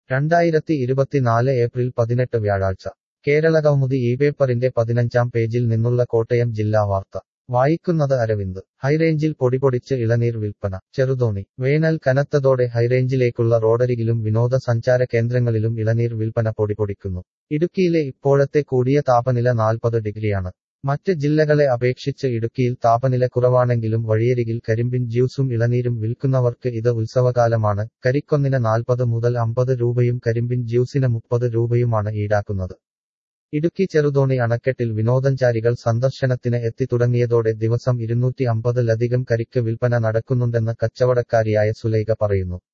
2024 April 18 വ്യാഴാഴ്ച കേരളകൗമുദി ഈ പേപ്പറിന്റെ 15-ാം പേജിൽ നിന്നുള്ള കോട്ടയം ജില്ലാ വാർത്ത വായിക്കുന്നത് അരവിന്ദ് ഹൈറേഞ്ചിൽ പൊടിപൊടിച്ച് ഇളനീർ വിൽപ്പന ചെറുതോണി വേനൽ കനത്തതോടെ ഹൈറേഞ്ചിലേക്കുള്ള റോഡരികിലും വിനോദസഞ്ചാര കേന്ദ്രങ്ങളിലും ഇളനീർ വിൽപ്പന പൊടിപൊടിക്കുന്നു ഇടുക്കിയിലെ ഇപ്പോഴത്തെ കൂടിയ താപനില 40 ഡിഗ്രിയാണ് മറ്റ് ജില്ലകളെ അപേക്ഷിച്ച് ഇടുക്കിയിൽ താപനില കുറവാണെങ്കിലും വഴിയരികിൽ കരിമ്പിൻ ജ്യൂസും ഇളനീരും വിൽക്കുന്നവർക്ക് ഇത് ഉത്സവകാലമാണ് കരിക്കൊന്നിന് 40 മുതൽ 50 രൂപയും കരിമ്പിൻ ജ്യൂസിന് 30 രൂപയുമാണ് ഈടാക്കുന്നത് ഇടുക്കി ചെറുതോണി അണക്കെട്ടിൽ വിനോദസഞ്ചാരികൾ സന്ദർശനത്തിന് എത്തിത്തുടങ്ങിയതോടെ ദിവസം 250-ലധികം കരിക്ക് വിൽപ്പന നടക്കുന്നുണ്ടെന്ന് കച്ചവടക്കാരിയായ സുലൈഖ പറയുന്നു